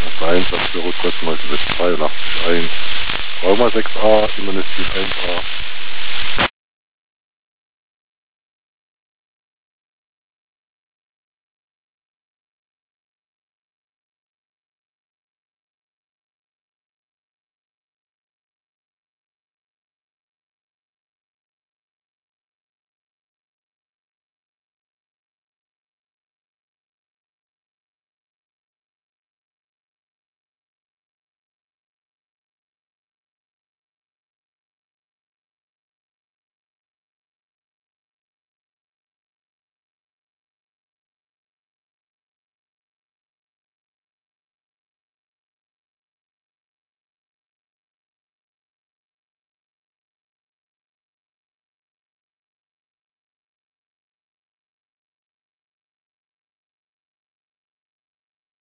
Das 1, das Büro trotzdem mal 82 1. 3,6a, Immunistin 1a.